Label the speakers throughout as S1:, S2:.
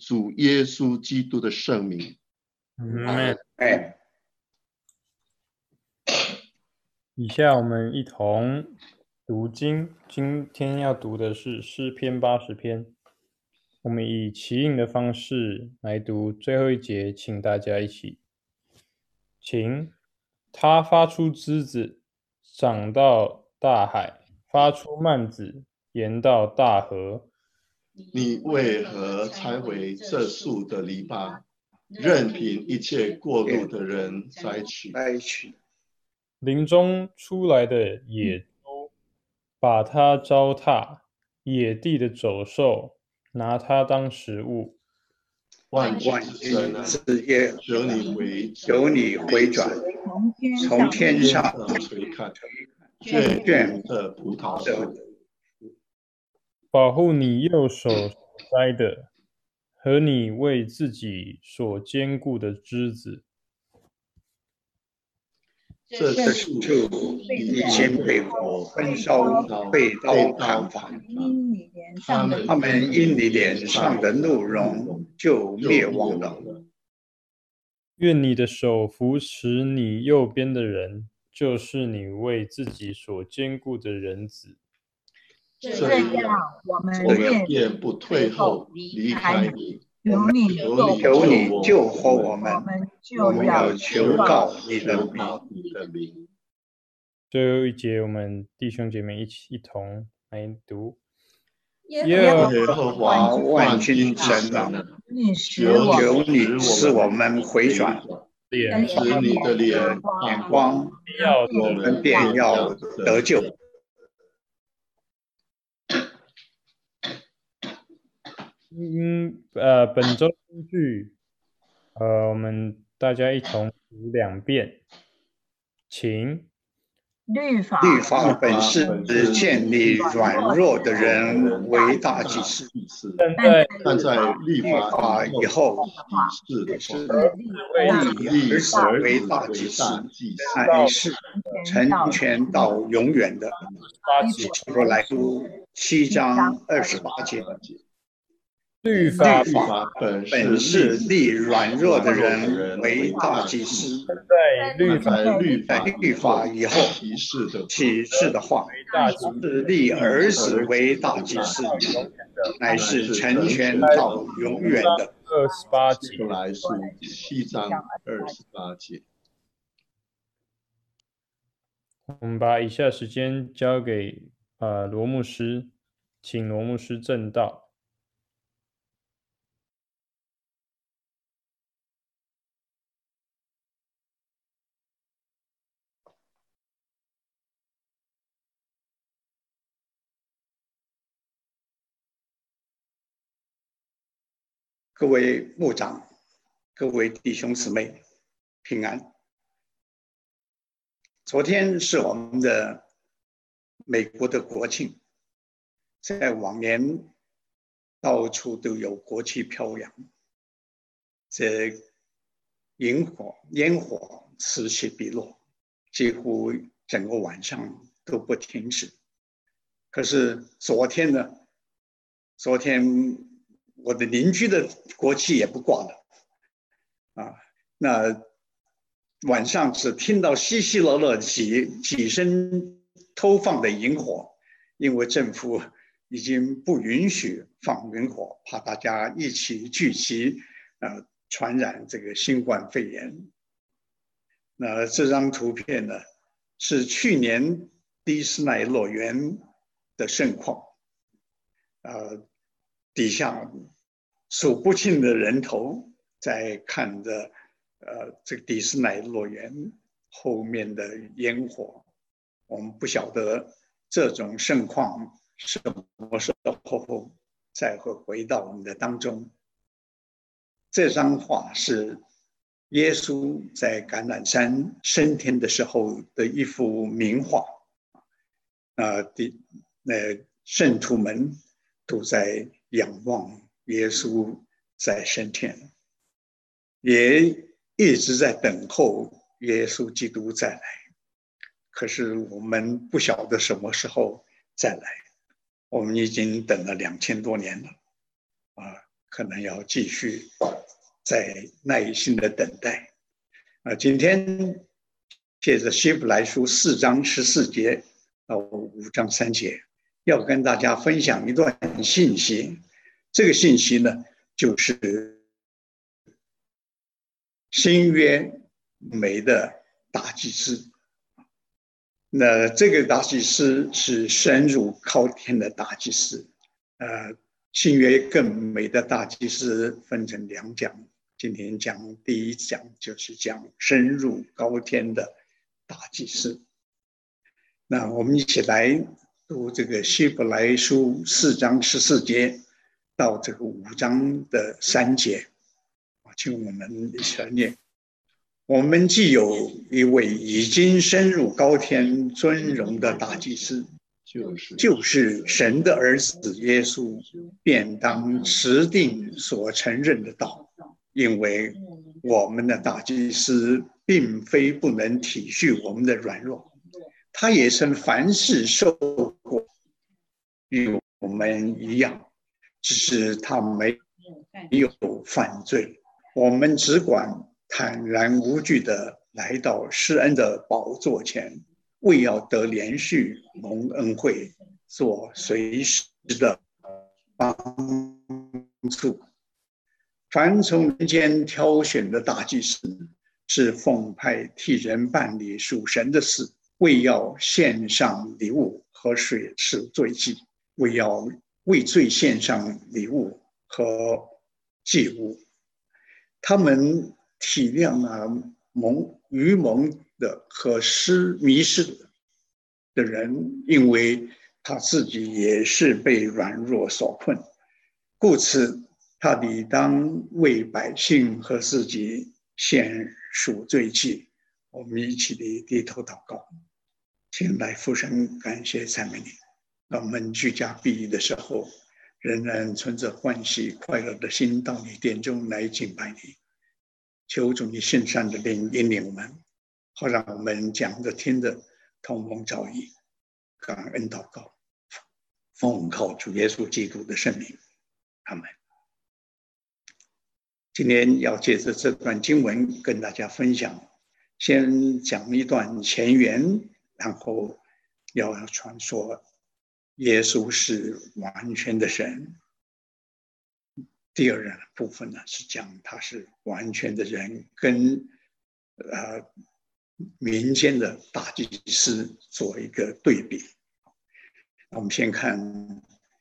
S1: 主耶稣基督的圣名。
S2: 哎，
S3: 以下我们一同读经，今天要读的是诗篇80篇。我们以齐印的方式来读最后一节，请大家一起。请他发出枝子，长到大海，发出蔓子，延到大河。
S1: 你为何拆毁这树的篱笆，任凭一切过路的人摘取？
S3: 林中出来的野猪把它糟蹋，野地的走兽拿它当食物。
S1: 万军之耶，求你回转，
S2: 从天上
S1: 垂看，眷的葡萄树，
S3: 保护你右手所摘的和你为自己所坚固的枝子。
S1: 这树已经被火焚烧，被刀砍伐，他们因你脸上的怒容就灭亡了。
S3: 愿你的手扶持你右边的人，就是你为自己所坚固的人子。
S4: 这样我们
S1: 便不退后离开你。
S4: 求你
S2: 救活我们，我们要求告你的名。
S3: 最后一节，我们弟兄姐妹一同来读。
S1: 耶和华万军神啊，求你使我们回转，使你的脸光，我们便要得救。
S3: 本周金句，我们大家一同读2遍，请。
S2: 律法本是建立软弱的人为大祭司，
S1: 但在律法以后，是立儿子为大祭司，乃是成全到永远的。希伯来书7章28节。律法本是立软弱的人为大祭司，在律法以后启示的话，是立儿子为大祭司，乃是成全到永远的。
S3: 28节。
S1: 希伯来书7章28节。
S3: 我们把以下时间交给罗牧师，请罗牧师证道。
S2: 各位牧长，各位弟兄姊妹，平安。昨天是我们的美国的国庆，在往年到处都有国旗飘扬，这烟火此起彼落，几乎整个晚上都不停止。可是昨天呢？昨天我的邻居的国旗也不挂了，那晚上只听到稀稀落落几声偷放的萤火，因为政府已经不允许放萤火，怕大家一起聚集，传染这个新冠肺炎。那这张图片呢，是去年迪士尼乐园的盛况，底下数不清的人头在看着这个迪士尼乐园后面的烟火。我们不晓得这种盛况什么时候再会回到我们的当中。这张画是耶稣在橄榄山升天的时候的一幅名画，圣徒们都在仰望耶稣在升天，也一直在等候耶稣基督再来。可是我们不晓得什么时候再来，我们已经等了2000多年了， 可能要继续再耐心的等待。今天借着希伯来书4章14节到5章3节，要跟大家分享一段信息。这个信息呢，就是新约美的大祭司。那这个大祭司是深入高天的大祭司。新约更美的大祭司分成2讲，今天讲第1讲就是讲深入高天的大祭司。那我们一起来读这个希伯来书4章14节到这个5章的3节，请我们一起来念。我们既有一位已经深入高天尊荣的大祭司，就是神的儿子耶稣，便当持定所承认的道。因为我们的大祭司并非不能体恤我们的软弱，他也曾凡事受过，与我们一样，只是他没有犯罪。我们只管坦然无惧地来到施恩的宝座前，为要得连续蒙恩惠，做随时的帮助。凡从人间挑选的大祭司，是奉派替人办理属神的事，为要献上礼物和水赎罪祭，为要为罪献上礼物和祭物。他们体谅愚蒙的和迷失的人，因为他自己也是被软弱所困，故此他理当为百姓和自己献赎罪祭。我们一起的低头祷告。请来父神，感谢赞美你，让我们居家避疫的时候，仍然存着欢喜快乐的心到你殿中来敬拜你。求主你圣善的灵引领我们，好让我们讲的听的同蒙召意。感恩祷告，奉靠主耶稣基督的圣名，阿们。今天要借着这段经文跟大家分享，先讲一段前言，然后要传说耶稣是完全的神。第二部分呢，是讲他是完全的人，跟民间的大祭司做一个对比。我们先看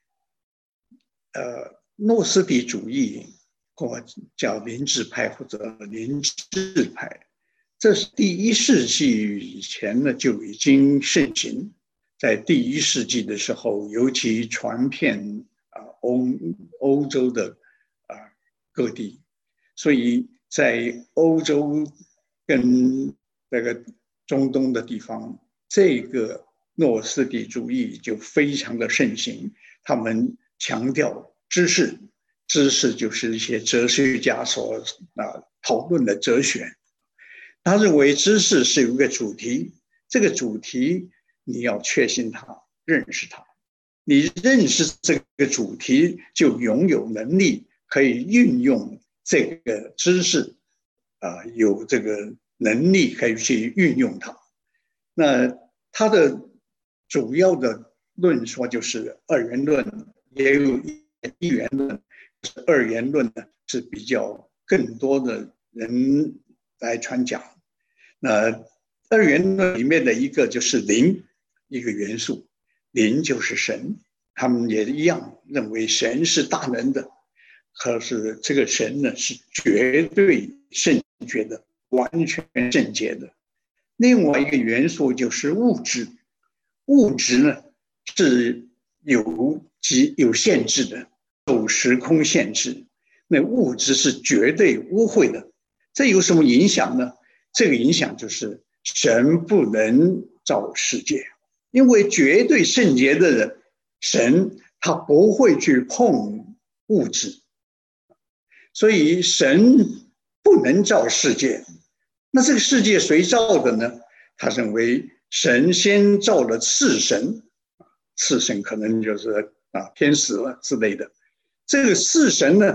S2: 诺斯底主义，或叫灵智派或者灵智派，这是第1世纪以前呢就已经盛行。在第1世纪的时候，尤其传遍欧洲的各地，所以在欧洲跟那个中东的地方，这个诺斯底主义就非常的盛行。他们强调知识，知识就是一些哲学家所讨论的哲学。他认为知识是有一个主题，这个主题你要确信它，认识它。你认识这个主题，就拥有能力可以运用这个知识，有这个能力可以去运用它。那他的主要的论说就是二元论，也有一元论。二元论呢是比较更多的人来传讲。那二元论里面的一个就是灵，一个元素，灵就是神。他们也一样认为神是大能的，可是这个神呢是绝对圣洁的，完全圣洁的。另外一个元素就是物质，物质呢是有限制的，受时空限制。那物质是绝对污秽的，这有什么影响呢？这个影响就是神不能造世界，因为绝对圣洁的人，神他不会去碰物质，所以神不能造世界。那这个世界谁造的呢？他认为神先造了次神，次神可能就是天使了之类的。这个次神呢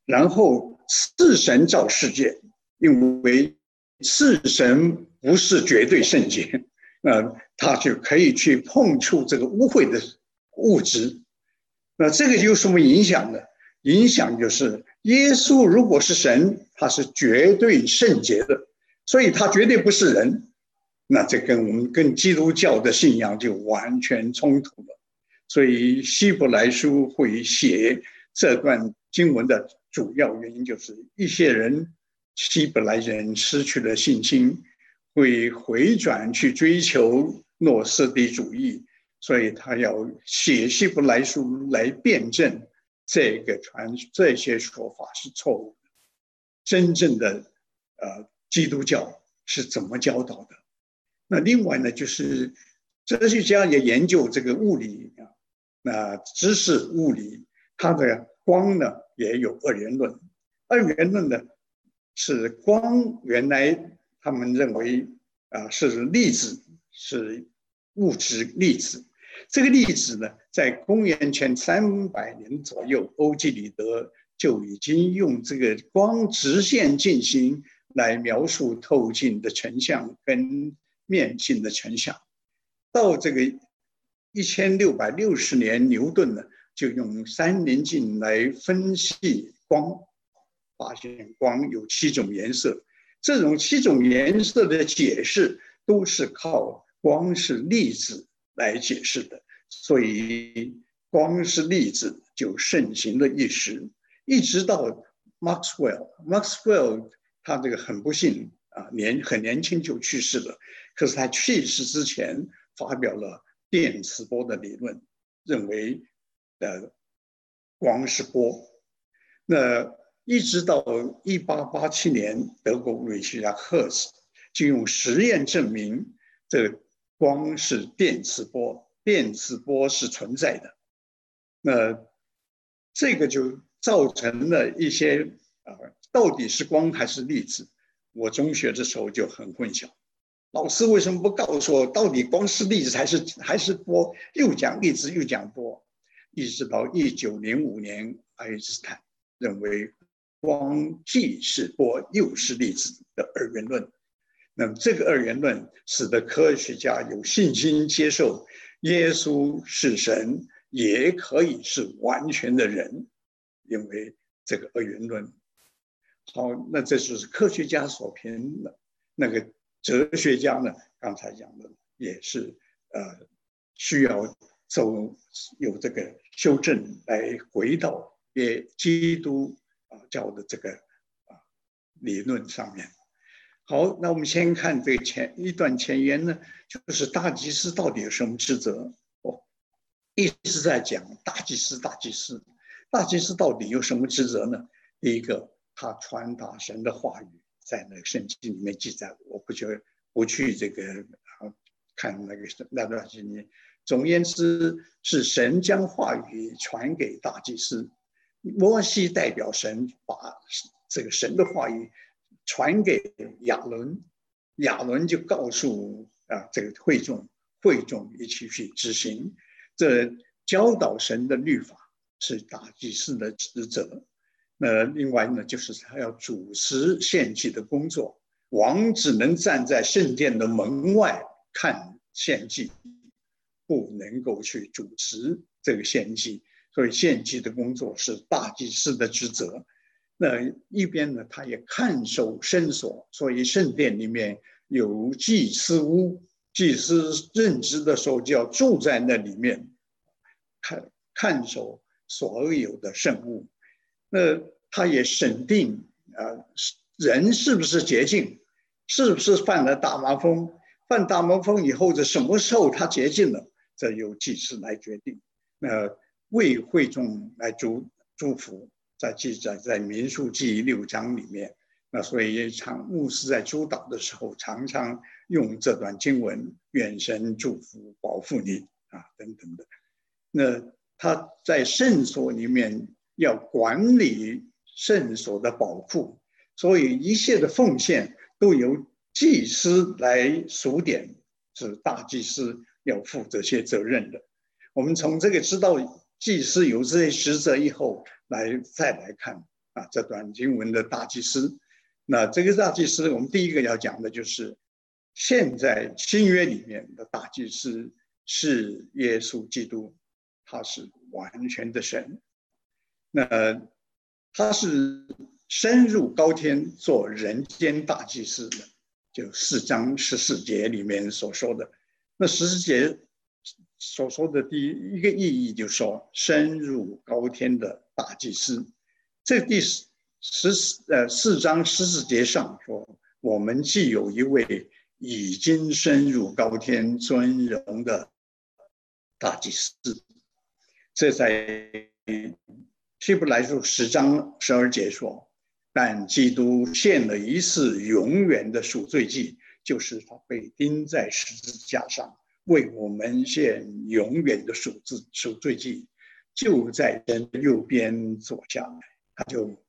S2: 然后是神造世界，因为是神不是绝对圣洁，他就可以去碰触这个污秽的物质。那这个有什么影响呢？影响就是耶稣如果是神，他是绝对圣洁的，所以他绝对不是人。那这跟我们跟基督教的信仰就完全冲突了。所以希伯来书会写这段经文的主要原因，就是一些人希伯来人失去了信心，会回转去追求诺斯底主义，所以他要写希伯来书来辩证这些说法是错误的。真正的基督教是怎么教导的？那另外呢，就是哲学家也研究这个物理啊，那知识物理，它的光呢也有二元论。二元论呢是光原来他们认为是粒子，是物质粒子。这个粒子呢，在公元前300年左右，欧几里得就已经用这个光直线进行来描述透镜的成像跟面镜的成像。到这个1660年，牛顿呢就用三棱镜来分析光，发现光有7种颜色。这种7种颜色的解释都是靠光是粒子来解释的，所以光是粒子就盛行了一时，一直到 Maxwell 他这个很不幸很年轻就去世了。可是他去世之前发表了电磁波的理论，认为光是波。那一直到1887年，德国物理学家赫兹就用实验证明这个光是电磁波，电磁波是存在的。那这个就造成了一些到底是光还是粒子？我中学的时候就很混淆，老师为什么不告诉我到底光是粒子还是波？又讲粒子又讲波，一直到1905年，爱因斯坦认为光既是波又是粒子的二元论。那么这个二元论使得科学家有信心接受耶稣是神，也可以是完全的人，因为这个二元论。好，那这就是科学家所评的。那个哲学家呢，刚才讲的也是需要有这个修正来回到基督教的这个理论上面。好，那我们先看这个一段前言呢，就是大祭司到底有什么职责？一直在讲大祭司到底有什么职责呢？第一个，他传达神的话语，在那个圣经里面记载，我不去这个看那段经历。总而言之，是神将话语传给大祭司，摩西代表神把这个神的话语传给亚伦，亚伦就告诉这个会众一起去执行。这教导神的律法是大祭司的职责。另外呢，就是他要主持献祭的工作，王只能站在圣殿的门外看献祭，不能够去主持这个献祭，所以献祭的工作是大祭司的职责。那一边呢，他也看守圣所，所以圣殿里面有祭司屋，祭司任职的时候就要住在那里面，看守所有的圣物。那他也审定人是不是洁净，是不是犯了大麻风，犯大麻风以后，这什么时候他洁净了，这由祭司来决定。为会众来祝福，在记载在民数记6章里面。那所以牧师在主导的时候，常常用这段经文，愿神祝福保护你等等的。那他在圣所里面要管理圣所的保护，所以一切的奉献都由祭司来数点，是大祭司要负这些责任的。我们从这个知道祭司有这些职责以后，再来看这段经文的大祭司。那这个大祭司，我们第一个要讲的就是现在新约里面的大祭司是耶稣基督，他是完全的神。那他是升入高天做人间大祭司的，就4章14节里面所说的。那14节所说的第一个意义就是说，升入高天的大祭司。这第4章14节上说，我们既有一位已经升入高天尊荣的大祭司。这在希伯来书10章12节说，但基督献了一次永远的赎罪祭，就是他被钉在十字架上，为我们献永远的赎罪祭，就在神的右边坐下来。他就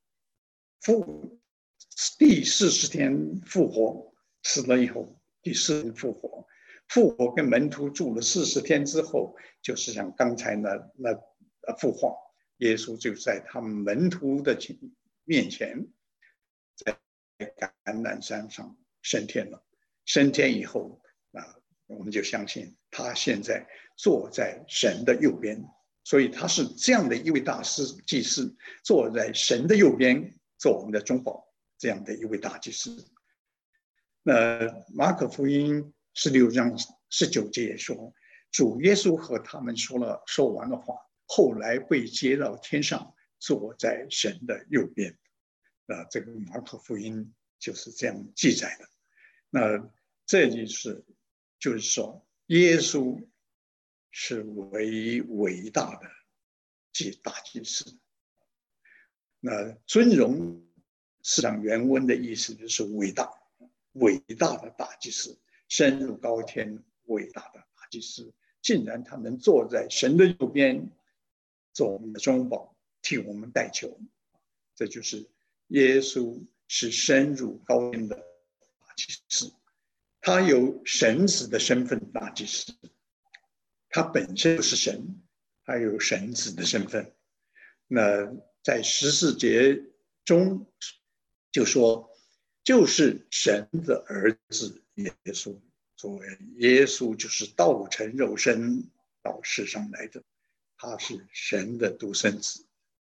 S2: 第40天复活，死了以后第4天复活。复活跟门徒住了40天之后，就是像刚才那复活，耶稣就在他们门徒的面前，在橄榄山上升天了。升天以后，我们就相信他现在坐在神的右边，所以他是这样的一位大祭司，坐在神的右边，做我们的中保，这样的一位大祭司。那马可福音16章19节也说，主耶稣和他们说完了话，后来被接到天上，坐在神的右边。这个马可福音就是这样记载的。那这就是说，耶稣是伟大的大祭司。那尊荣是讲原文的意思，就是伟大的大祭司，升入高天，伟大的大祭司，竟然他能坐在神的右边，做我们的中保，替我们代求。这就是耶稣是升入高天的大祭司，他有神子的身份，大祭司，他本身就是神，他有神子的身份。那在14节中就说，就是神的儿子耶稣，作为耶稣就是道成肉身到世上来的，他是神的独生子，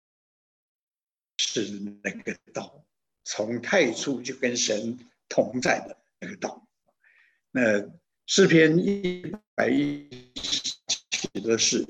S2: 是那个道，从太初就跟神同在的那个道。那诗篇110写的是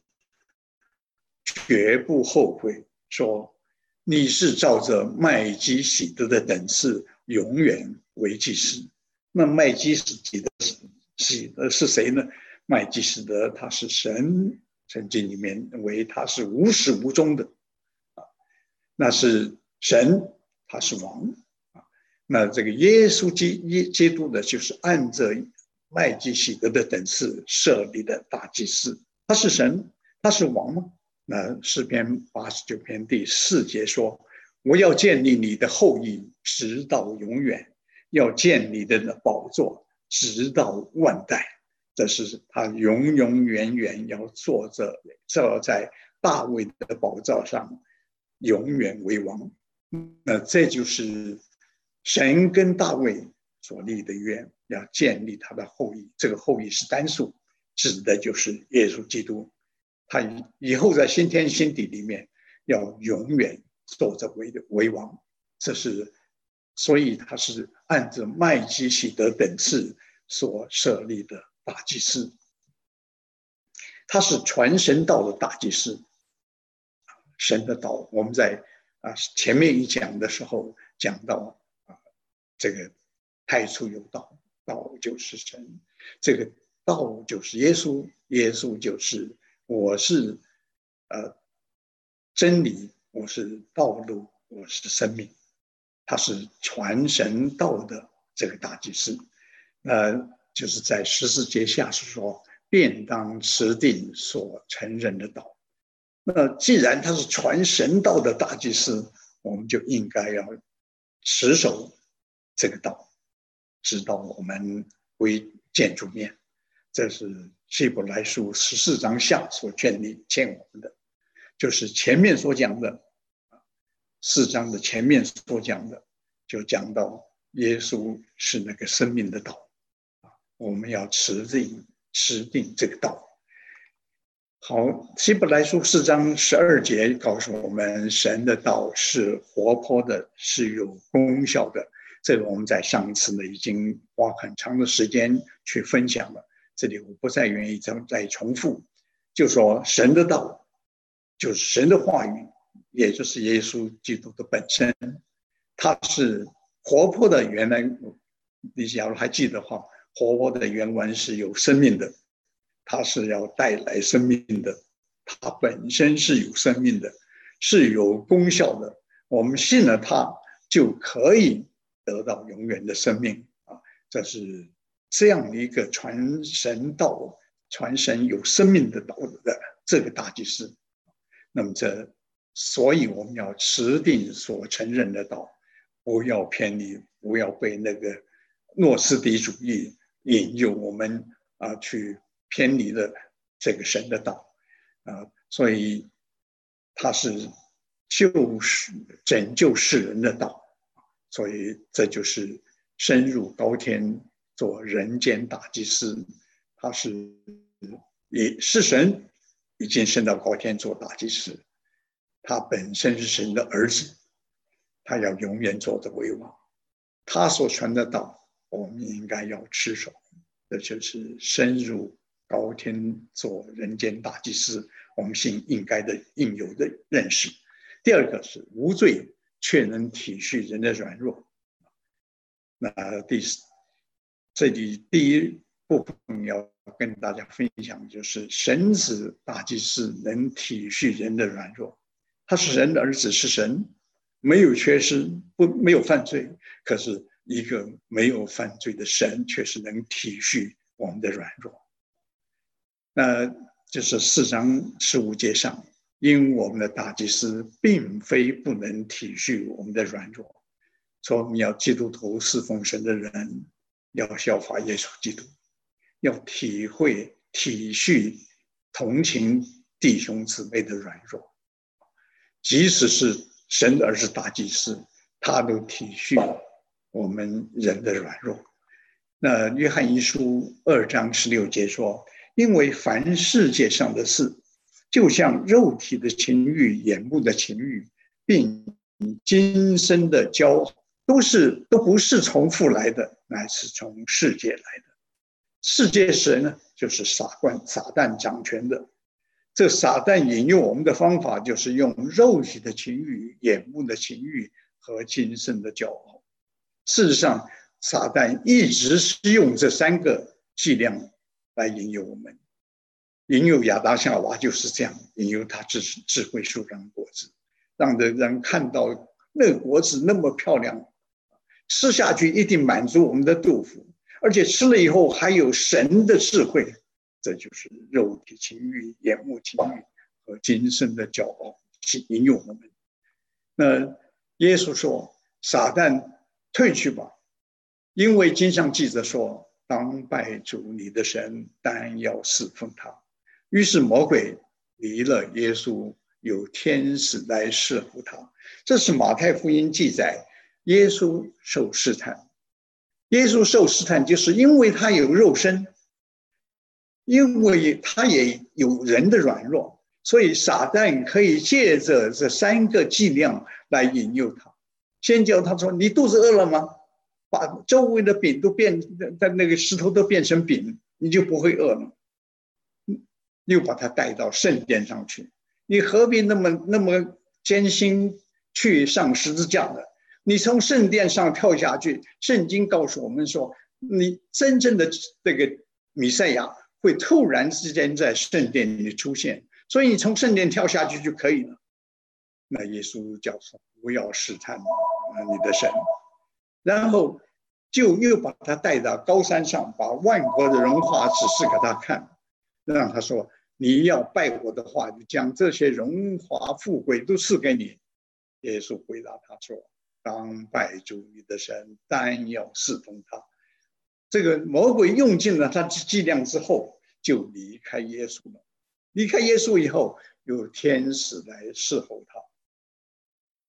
S2: 绝不后悔，说你是照着麦基洗德的等次永远为祭司。那麦基洗德是谁呢？麦基洗德他是神，圣经里面认为他是无始无终的，那是神，他是王。那这个耶稣基督的就是按着麦基洗德的等次设立的大祭司，他是神，他是王吗？那诗篇89篇第4节说，我要建立你的后裔直到永远，要建立你的宝座直到万代。这是他永永远远要坐在大卫的宝座上，永远为王。那这就是神跟大卫所立的约，要建立他的后裔。这个后裔是单数，指的就是耶稣基督。他以后在新天新地里面要永远坐着为王，所以他是按照麦基洗德等次所设立的大祭司，他是传神道的大祭司。神的道，我们在前面一讲的时候讲到这个太初有道，道就是神，这个道就是耶稣，耶稣就是我是真理，我是道路，我是生命。他是传神道的这个大祭司。就是在14节下是说，便当持定所承认的道。那既然他是传神道的大祭司，我们就应该要持守这个道，直到我们归见主面。这是希伯来书14章下所劝我们的，就是前面所讲的， 4章的前面所讲的，就讲到耶稣是那个生命的道，我们要持定这个道。好，希伯来书4章12节告诉我们，神的道是活泼的，是有功效的。这个我们在上一次呢已经花很长的时间去分享了，这里我不再愿意再重复。就说神的道就是神的话语，也就是耶稣基督的本身，它是活泼的。原来你假如还记得的话，活泼的原文是有生命的，它是要带来生命的，它本身是有生命的，是有功效的。我们信了它，就可以得到永远的生命啊！这是这样一个传神道、传神有生命的道的这个大祭司。那么所以我们要持定所承认的道，不要偏离，不要被那个诺斯底主义引诱我们去偏离了这个神的道所以它是拯救世人的道，所以这就是深入高天做人间大祭司。他也是神，已经升到高天做大祭司，他本身是神的儿子，他要永远做的为王。他所传的道，我们应该要持守，这就是深入高天做人间大祭司，我们应有的认识。第二个是无罪却能体恤人的软弱。那这里第一部分要跟大家分享，就是神子大祭司能体恤人的软弱。他是神的儿子，是神，没有缺失，没有犯罪，可是一个没有犯罪的神却是能体恤我们的软弱。那就是4章15节上，因我们的大祭司并非不能体恤我们的软弱，所以我们要基督徒侍奉神的人要效法耶稣基督，要体会体恤同情弟兄姊妹的软弱，即使是神的儿子大祭司，他都体恤我们人的软弱。那约翰一书2章16节说，因为凡世界上的事，就像肉体的情欲、眼目的情欲，并今生的骄傲，都不是从父来的，乃是从世界来的。世界神呢，就是撒旦掌权的。这撒旦引诱我们的方法，就是用肉体的情欲、眼目的情欲和今生的骄傲。事实上，撒旦一直是用这3个伎俩来引诱我们。引诱亚当夏娃就是这样，引诱他智慧树上果子，让人看到那个果子那么漂亮，吃下去一定满足我们的肚腹，而且吃了以后还有神的智慧。这就是肉体情欲、眼目情欲和今生的骄傲引诱我们。那耶稣说，撒旦退去吧，因为经上记着说，当拜主你的神，单要侍奉他。于是魔鬼离了耶稣，有天使来侍候他。这是马太福音记载耶稣受试探。耶稣受试探就是因为他有肉身，因为他也有人的软弱，所以撒旦可以借着这3个伎俩来引诱他。先叫他说，你肚子饿了吗？把周围的饼都那个石头都变成饼，你就不会饿了。又把他带到圣殿上去，你何必那么艰辛去上十字架呢？你从圣殿上跳下去，圣经告诉我们说，你真正的这个弥赛亚会突然之间在圣殿里出现，所以你从圣殿跳下去就可以了。那耶稣教说，不要试探你的神，然后就又把他带到高山上，把万国的荣华指示给他看，让他说，你要拜我的话，就将这些荣华富贵都赐给你。耶稣回答他说，当拜主你的神，单要侍奉他。这个魔鬼用尽了他的伎俩之后，就离开耶稣了。离开耶稣以后，有天使来侍候他。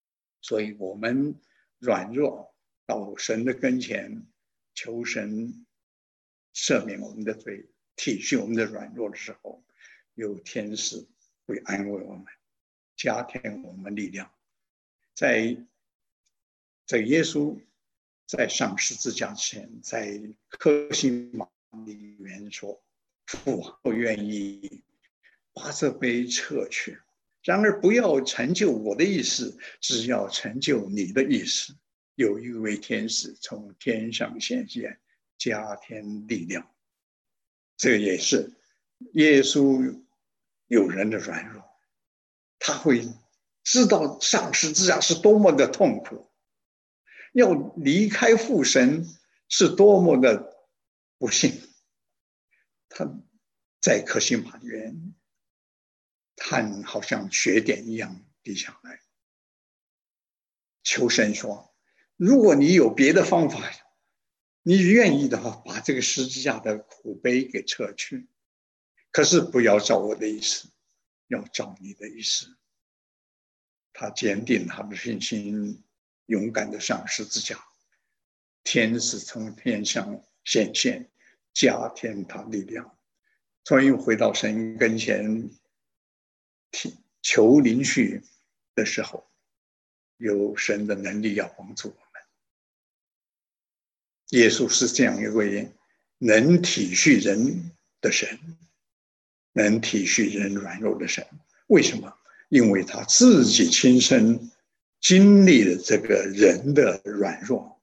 S2: 所以我们软弱到神的跟前，求神赦免我们的罪，体恤我们的软弱的时候，有天使会安慰我们，加添我们力量。在耶稣在上十字架前，在客西马尼园说：“父，我愿意把这杯撤去，然而不要成就我的意思，只要成就你的意思。”有一位天使从天上显现，加添力量。这个也是耶稣有人的软弱，他会知道上十字架是多么的痛苦，要离开父神是多么的不幸。他在客西马尼园，汗好像雪点一样滴下来，求神说：“如果你有别的方法，你愿意的话，把这个十字架的苦杯给撤去，可是不要照我的意思，要照你的意思。”他坚定他的信心，勇敢的上十字架。天使从天上显现，加添他力量。终于回到神跟前求灵续的时候，有神的能力要帮助我们。耶稣是这样一位能体恤人的神，能体恤人软弱的神。为什么？因为他自己亲身经历了这个人的软弱。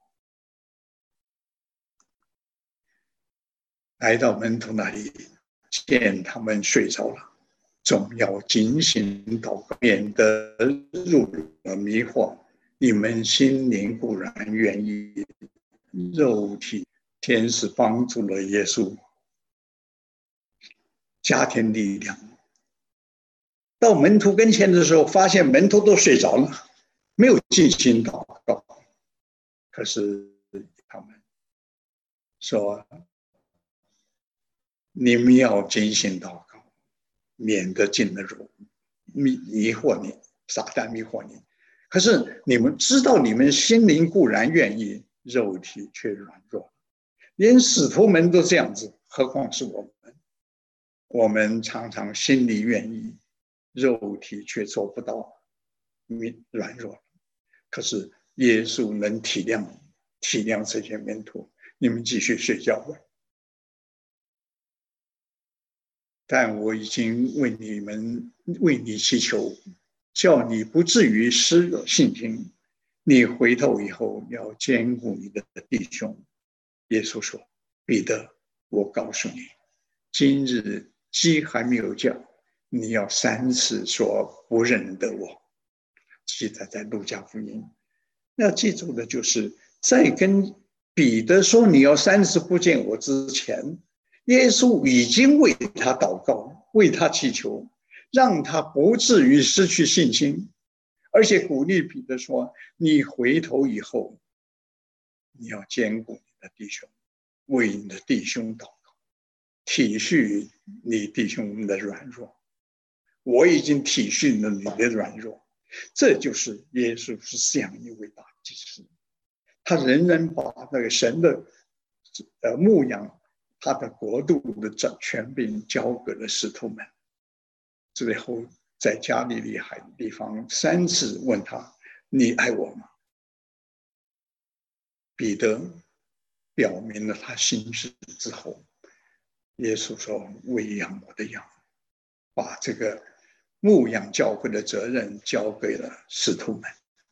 S2: 来到门徒那里，见他们睡着了，总要警醒祷告，免得入了迷惑。你们心灵固然愿意，肉体天使帮助了耶稣，加添力量。到门徒跟前的时候，发现门徒都睡着了，没有进行祷告。可是他们说：“你们要警醒祷告，免得进了入迷惑你，撒旦迷惑你。可是你们知道，你们心灵固然愿意，肉体却软弱。连使徒们都这样子，何况是我们？我们常常心里愿意，肉体却做不到，软弱。可是耶稣能体谅这些门徒，你们继续睡觉吧。但我已经为你祈求，叫你不至于失了信心。你回头以后要兼顾你的弟兄。耶稣说：“彼得，我告诉你，今日鸡还没有叫，你要3次说不认得我。”记载在路加福音。要记住的就是，在跟彼得说你要3次不见我之前，耶稣已经为他祷告，为他祈求，让他不至于失去信心，而且鼓励彼得说：“你回头以后，你要兼顾你的弟兄，为你的弟兄祷告，体恤你弟兄的软弱。我已经体恤了你的软弱。”这就是耶稣是这样一位大祭司，他仍然把那个神的牧养他的国度的权柄交给了使徒们。最后在加利利海的地方3次问他：“你爱我吗？”彼得表明了他心事之后，耶稣说：“喂养我的羊。”把这个牧养教会的责任交给了使徒们。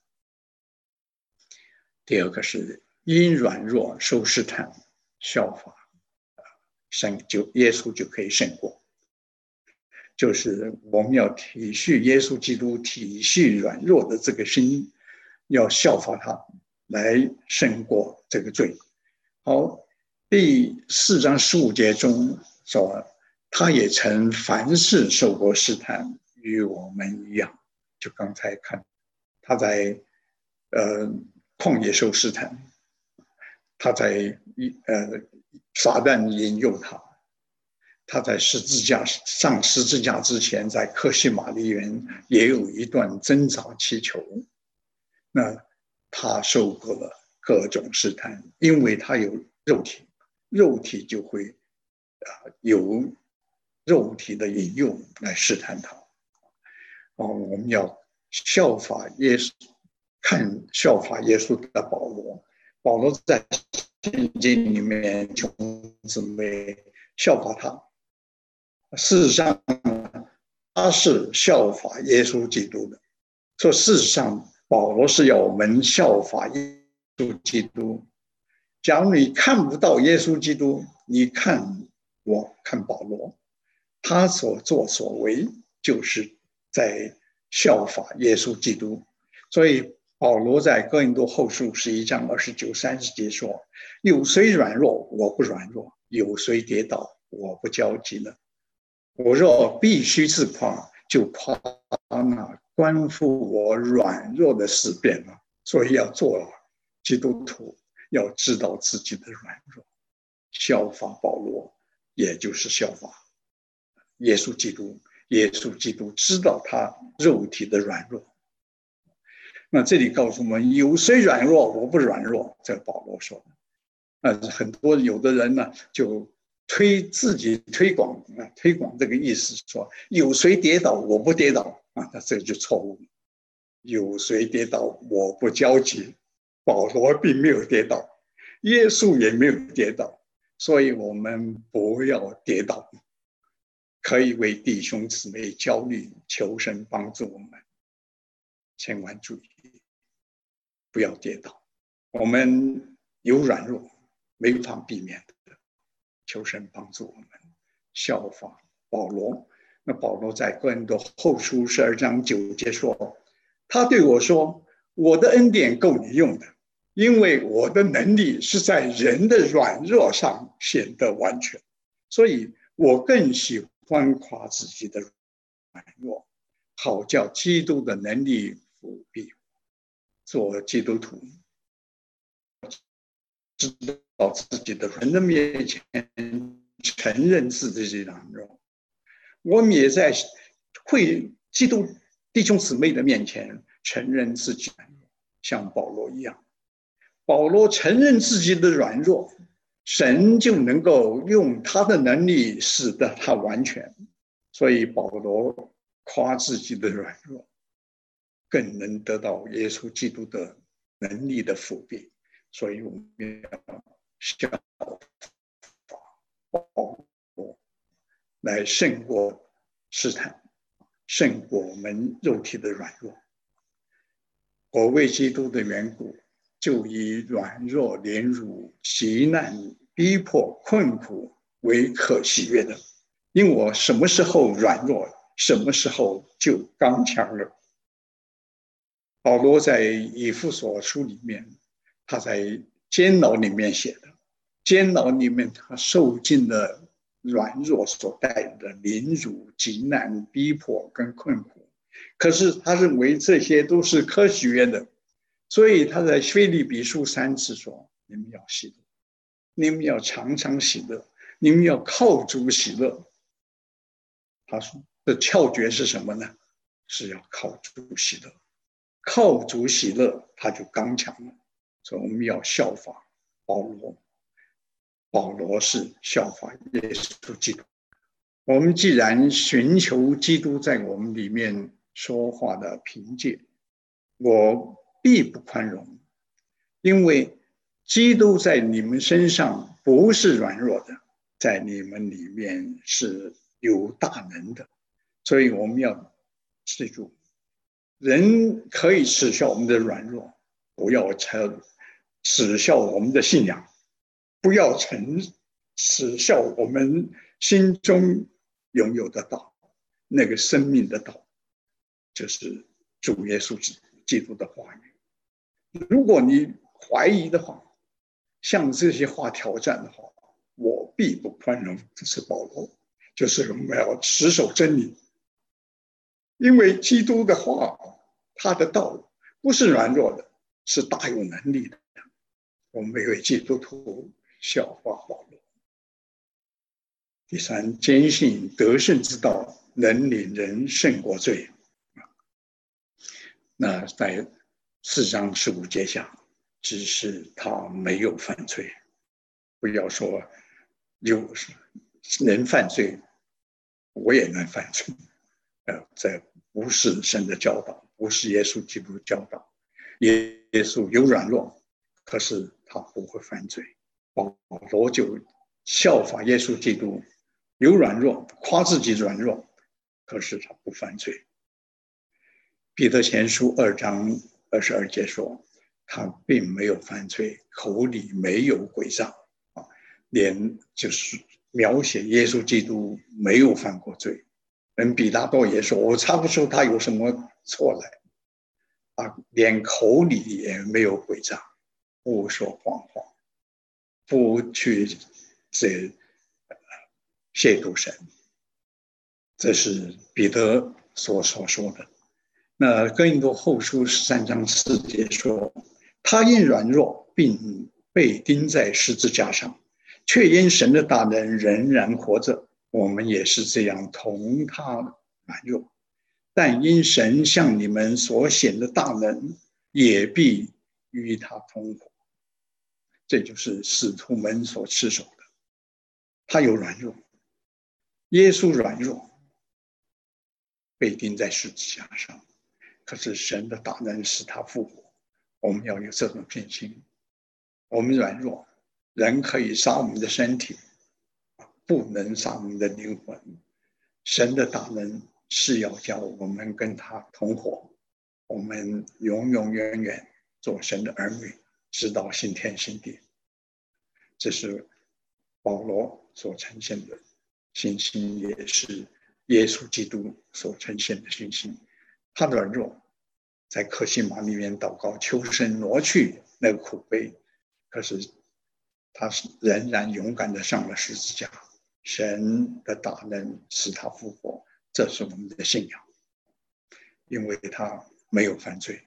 S2: 第二个是因软弱受试探，效法耶稣就可以胜过。就是我们要体恤耶稣基督，体恤软弱的这个心，要效法他来胜过这个罪。好，第4章15节中说，他也曾凡事受过试探，与我们一样。就刚才看他在旷野受试探，他在撒旦引诱他，他在上十字架之前，在客西马尼园也有一段挣扎祈求。 那他受过了各种试探，因为他有肉体，肉体就会有肉体的引诱来试探他。我们要效法耶稣，效法耶稣的保罗。保罗在圣经里面弟兄姊妹效法他，事实上他是效法耶稣基督的。所以事实上保罗是要我们效法耶稣基督。假如你看不到耶稣基督，你看保罗，他所作所为就是在效法耶稣基督。所以保罗在哥林多后书11章29、30节说：有谁软弱，我不软弱；有谁跌倒，我不焦急呢？我若必须自夸，就夸那关乎我软弱的事变了。所以要做基督徒，要知道自己的软弱，效法保罗，也就是效法耶稣基督。耶稣基督知道他肉体的软弱。那这里告诉我们，有谁软弱，我不软弱，这保罗说的。很多有的人呢，就自己推广这个意思，说有谁跌倒，我不跌倒那这就错误了。有谁跌倒，我不焦急。保罗并没有跌倒，耶稣也没有跌倒，所以我们不要跌倒，可以为弟兄姊妹焦虑，求神帮助我们。千万注意，不要跌倒。我们有软弱，没法避免的，求神帮助我们效法保罗。那保罗在哥林多后书12章9节说，他对我说，我的恩典够你用的，因为我的能力是在人的软弱上显得完全，所以我更喜欢夸自己的软弱，好叫基督的能力辅庇。做基督徒，知道自己的人的面前承认自己的软弱。我们也在基督弟兄姊妹的面前承认自己软弱，像保罗一样。保罗承认自己的软弱，神就能够用他的能力使得他完全。所以保罗夸自己的软弱，更能得到耶稣基督的能力的辅庇。所以我们要效法保罗，来胜过试探，胜过我们肉体的软弱。我为基督的缘故，就以软弱、凌辱、急难、逼迫、困苦为可喜悦的，因我什么时候软弱，什么时候就刚强了。保罗在以弗所书里面，他在监牢里面写的，监牢里面他受尽了软弱所带来的凌辱、急难、逼迫跟困苦，可是他认为这些都是可喜悦的，所以他在腓立比书3次说：你们要喜乐，你们要常常喜乐，你们要靠主喜乐。他说的窍诀是什么呢？是要靠主喜乐，靠主喜乐，他就刚强了。所以我们要效法保罗，保罗是效法耶稣基督。我们既然寻求基督在我们里面说话的凭借，我必不宽容，因为基督在你们身上不是软弱的，在你们里面是有大能的。所以我们要记住，人可以耻笑我们的软弱，不要耻笑我们的信仰，不要耻笑我们心中拥有的道，那个生命的道，就是主耶稣基督的话语。如果你怀疑的话，向这些话挑战的话，我必不宽容。这是保罗，就是我们要持守真理，因为基督的话，他的道不是软弱的，是大有能力的。我们每位基督徒效法保罗。第三，坚信得胜之道能领人胜过罪。那在 4章15节讲，只是他没有犯罪。不要说有人犯罪，我也能犯罪。这不是神的教导，不是耶稣基督的教导。耶稣有软弱，可是他不会犯罪。保罗就效法耶稣基督，有软弱，夸自己软弱，可是他不犯罪。彼得前书2章22节说，他并没有犯罪，口里没有诡诈，连就是描写耶稣基督没有犯过罪。比拉多也说，我查不出他有什么错来，连口里也没有诡诈，不说谎话，不去亵渎神。这是彼得所说的。那哥林多后书13章4节说，他因软弱并被钉在十字架上，却因神的大能仍然活着。我们也是这样同他软弱，但因神向你们所显的大能，也必与他同活。这就是使徒们所持守的。他有软弱，耶稣软弱，被钉在十字架上，可是神的大能使他复活。我们要有这种信心。我们软弱，人可以杀我们的身体，不能杀我们的灵魂。神的大能是要叫我们跟他同活，我们永永远远做神的儿女，直到新天新地。这是保罗所呈现的信心，也是耶稣基督所呈现的信心。他软弱，在客西马里面祷告，求神挪去那个苦杯，可是他仍然勇敢地上了十字架。神的大能使他复活，这是我们的信仰，因为他没有犯罪。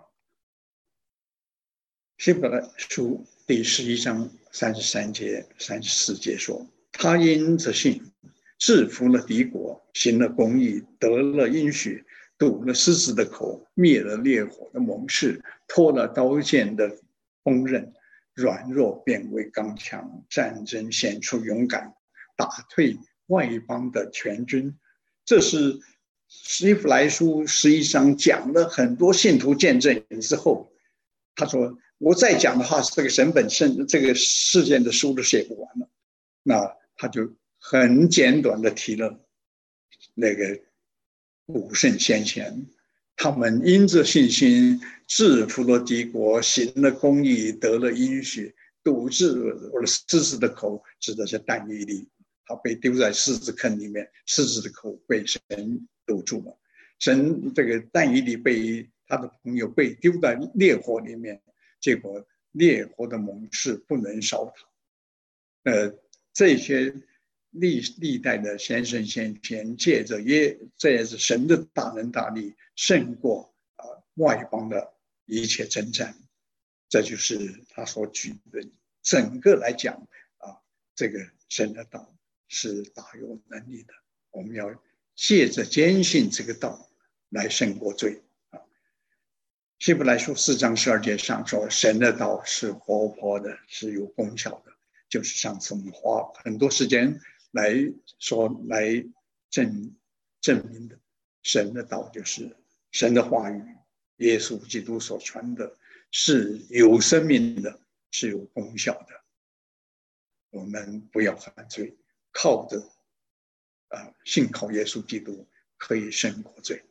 S2: 希伯来书第11章33节、34节说，他因着信制服了敌国，行了公义，得了应许，堵了狮子的口，灭了烈火的猛士，脱了刀剑的锋刃，软弱变为刚强，战争显出勇敢，打退外邦的全军。这是希伯来书11章讲了很多信徒见证之后，他说我再讲的话，这个神本身这个事件的书都写不完了。那他就很简短的提了那个古圣先贤，他们因着信心制服了敌国，行了公义，得了应许，堵住了狮子的口，指的是但以理。他被丢在狮子坑里面，狮子的口被神堵住了。神这个但以理被他的朋友被丢在烈火里面，结果烈火的猛士不能烧他。这些历代的先生先贤借着神的大能大力，胜过外邦的一切征战。这就是他所举的整个来讲这个神的道是大有能力的。我们要借着坚信这个道来胜过罪。希伯来书4章12节上说，神的道是活泼的，是有功效的。就是上次我们花很多时间来说，来证明的，神的道就是神的话语，耶稣基督所传的是有生命的，是有功效的。我们不要犯罪，靠着信靠耶稣基督可以胜过罪。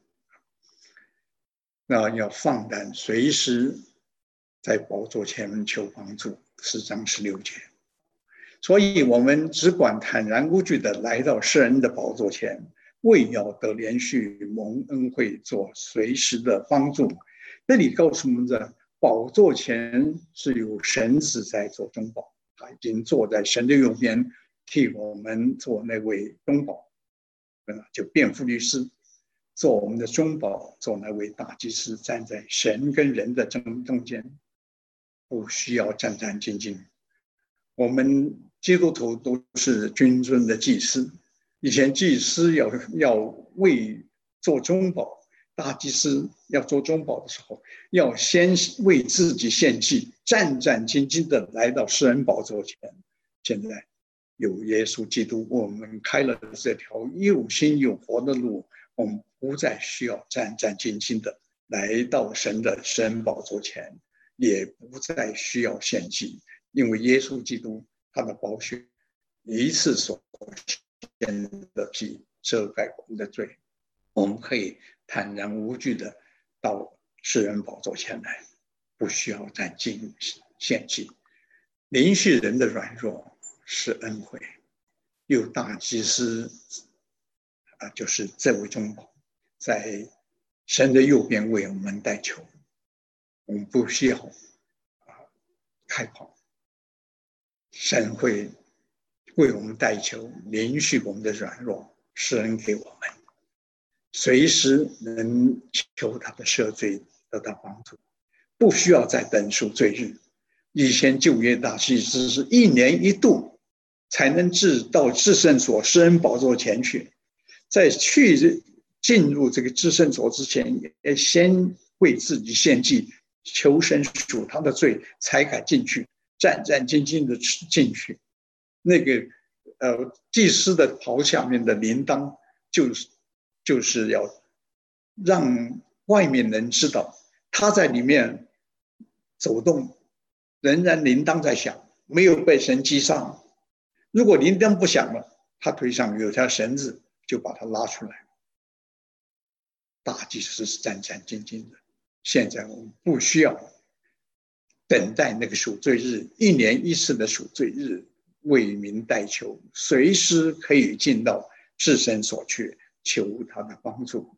S2: 那要放胆随时在宝座前求帮助，4章16节。所以我们只管坦然无惧的来到施恩的宝座前，为要得连续蒙恩惠，做随时的帮助。这里告诉我们的宝座前是有神子在做中保，他已经坐在神的右边，替我们做那位中保，就辩护律师，做我们的中保，做那位大祭司，站在神跟人的中间，不需要战战兢兢。我们基督徒都是君尊的祭司，以前祭司要为做中保， 大祭司要做中保的时候，要先为自己献祭，战战兢兢的来到施恩宝座前。现在有耶稣基督，我们开了这条又新又活的路，我们不再需要战战兢兢的来到神的施恩宝座前，也不再需要献祭，因为耶稣基督他的宝血一次所献的祭遮盖我们的罪，我们可以坦然无惧的到施恩宝座前来，不需要再献祭。连续人的软弱是恩惠，有大祭司就是这位中保在神的右边为我们代求，我们不需要开跑，神会为我们代求，连续我们的软弱，施恩给我们，随时能求他的赦罪，得到帮助，不需要再等赎罪日。以前旧约大祭司是1年1度才能到至圣所施恩宝座前去，在进入这个至圣所之前，也先为自己献祭，求神赎他的罪，才敢进去，战战兢兢的进去。那个祭司的袍下面的铃铛，就是要让外面人知道他在里面走动，仍然铃铛在响，没有被神击伤。如果铃铛不响了，他腿上有条绳子，就把他拉出来。大祭司是战战兢兢的。现在我们不需要等待那个赎罪日，1年1次的赎罪日，为民代求，随时可以进到至圣所去，求他的帮助。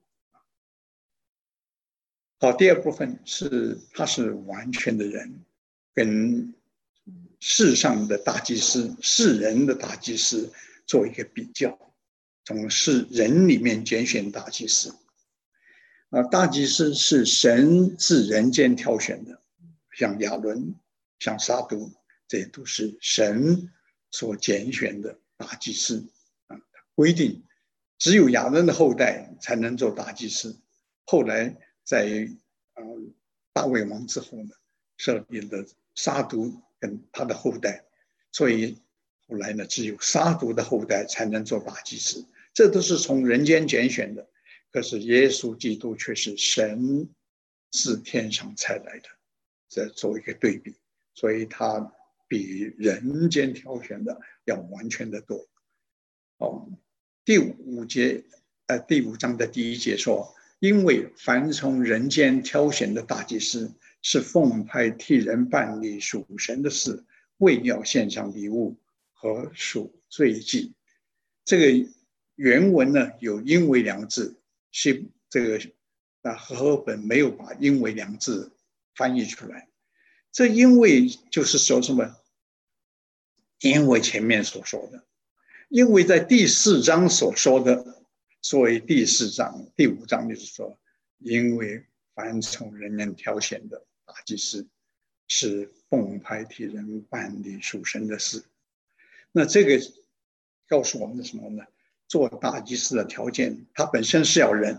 S2: 好，第二部分是他是完全的人，跟世上的大祭司、世人的大祭司做一个比较，从世人里面拣选大祭司。大祭司是神自人间挑选的，像亚伦、像撒督，这些都是神所拣选的大祭司。规定只有亚伦的后代才能做大祭司。后来在大卫王之后呢，设立了撒督跟他的后代，所以后来呢，只有撒督的后代才能做大祭司。这都是从人间拣选的。可是耶稣基督却是神自天上才来的，这做一个对比，所以他比人间挑选的要完全的多。第5章的第1节说，因为凡从人间挑选的大祭司，是奉派替人办理属神的事，为要献上礼物和赎罪祭。这个原文呢有因为2字，是这个和合本没有把因为2字翻译出来。这因为就是说什么？因为前面所说的，因为在第4章所说的，所以第4章、第5章就是说，因为凡从人间挑选的大祭司，是奉派替人办理属神的事。那这个告诉我们的什么呢？做大祭司的条件，他本身是人，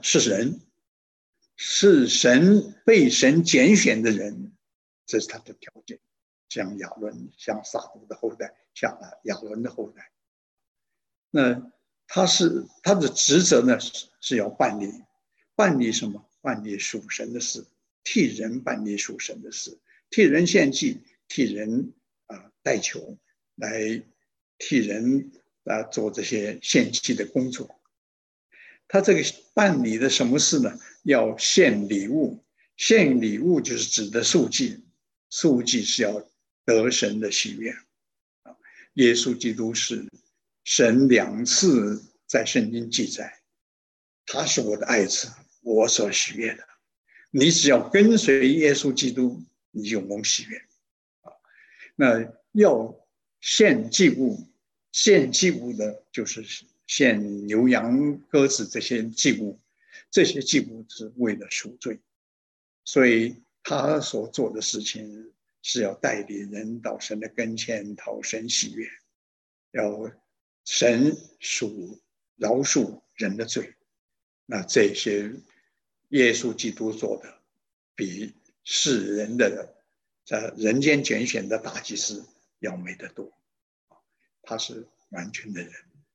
S2: 是神被神拣选的人，这是他的条件。像亚伦、像撒督的后代、像亚伦的后代，那他的职责呢是要办理什么？办理属神的事，替人办理属神的事，替人献祭，替人代求，来替人做这些献祭的工作。他这个办理的什么事呢？要献礼物，献礼物就是指的赎祭，赎祭是要得神的喜悦。耶稣基督是神2次在圣经记载，他是我的爱子，我所喜悦的。你只要跟随耶稣基督，你就蒙喜悦。那要献祭物，献祭物的就是献牛羊鸽子这些祭物，这些祭物是为了赎罪，所以他所做的事情是要带领人到神的跟前，讨神喜悦，要神饶恕人的罪。那这些耶稣基督做的比世人的在人间拣选的大祭司要美得多，他是完全的人。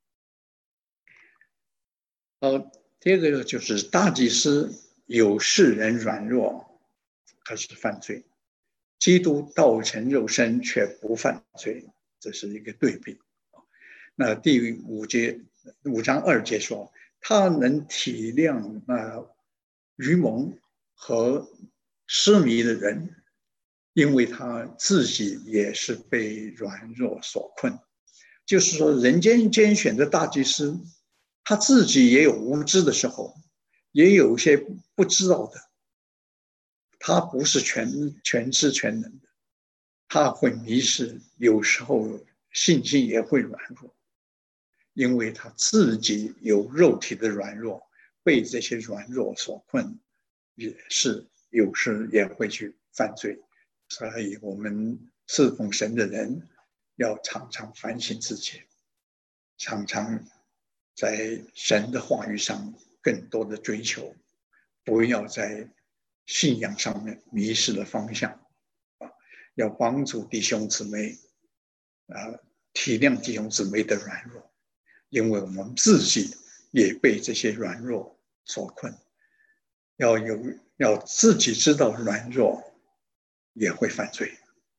S2: 第二个就是大祭司有世人软弱，可是犯罪；基督道成肉身却不犯罪，这是一个对比。那第5章2节说，他能体谅愚蒙和失迷的人，因为他自己也是被软弱所困。就是说，人间拣选的大祭司，他自己也有无知的时候，也有些不知道的。他不是全知全能的，他会迷失，有时候信心也会软弱，因为他自己有肉体的软弱，被这些软弱所困，也是有时也会去犯罪。所以我们侍奉神的人要常常反省自己，常常在神的话语上更多的追求，不要在信仰上面迷失了方向。要帮助弟兄姊妹体谅弟兄姊妹的软弱，因为我们自己也被这些软弱所困，要自己知道软弱也会犯罪，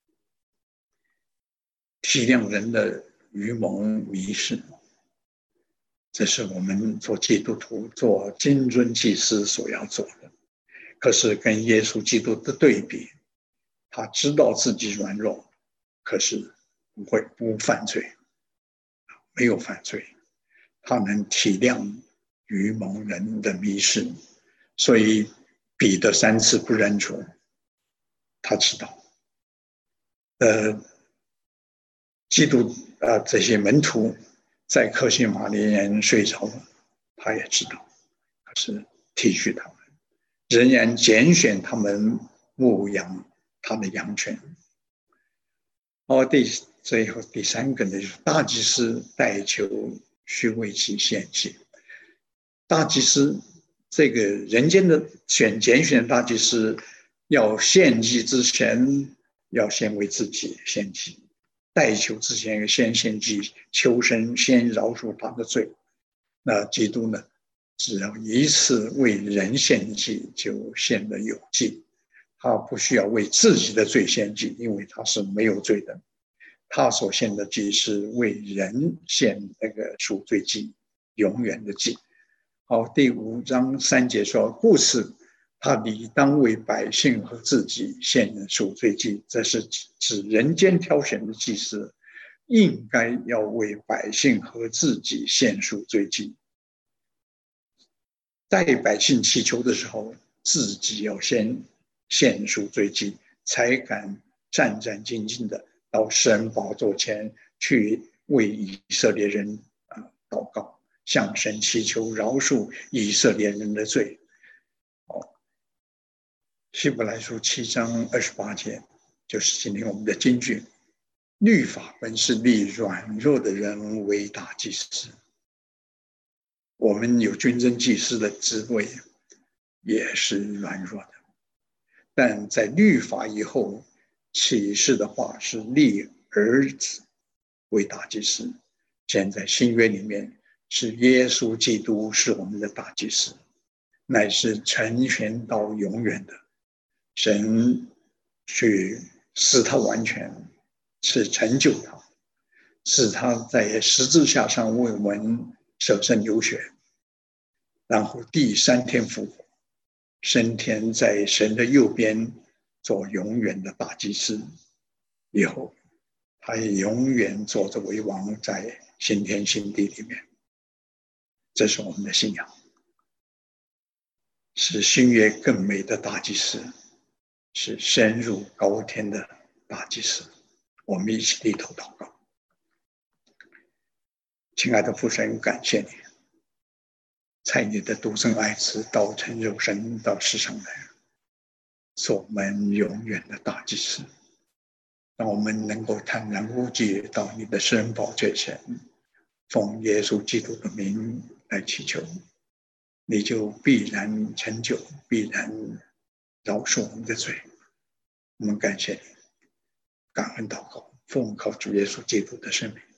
S2: 体谅人的愚蒙迷失，这是我们做基督徒做金尊祭司所要做的。可是跟耶稣基督的对比，他知道自己软弱，可是不犯罪，没有犯罪，他能体谅愚蒙人的迷失，所以彼得3次不认主，他知道。基督这些门徒在客西马尼园睡着了，他也知道，可是体恤他们，仍然拣选他们牧养他的羊群。最后第3个呢，就是大祭司代求须为其献祭。大祭司这个人间的拣选大祭司，要献祭之前要先为自己献祭，代求之前先献祭，求神先饶恕他的罪。那基督呢，只要一次为人献祭就献了有祭，他不需要为自己的罪献祭，因为他是没有罪的。他所献的祭是为人献那个赎罪祭，永远的祭。好，第5章3节说，故此他理当为百姓和自己献赎罪祭。这是指人间挑选的祭司应该要为百姓和自己献赎罪祭，在百姓祈求的时候，自己要先献赎罪祭，才敢战战兢兢的到神宝座前去为以色列人祷告，向神祈求饶恕以色列人的罪。希伯来书7章28节就是今天我们的金句，律法本是立软弱的人为大祭司。我们有军政祭司的职位也是软弱的，但在律法以后启示的话是立儿子为大祭司。现在新约里面是耶稣基督是我们的大祭司，乃是成全到永远的。神去使他完全，是成就他，使他在十字架上为我们舍身流血，然后第3天复活，升天在神的右边做永远的大祭司，以后他也永远坐着为王，在新天新地里面。这是我们的信仰，是新约更美的大祭司，是深入高天的大祭司。我们一起低头祷告。亲爱的父神，感谢你，差你的独生爱子道成肉身到世上来，做我们永远的大祭司，让我们能够坦然无惧到你的施恩宝座前，奉耶稣基督的名来祈求， 你就必然成就，必然饶恕我们的罪。我们感谢你，感恩祷告，奉靠主耶稣基督的圣名。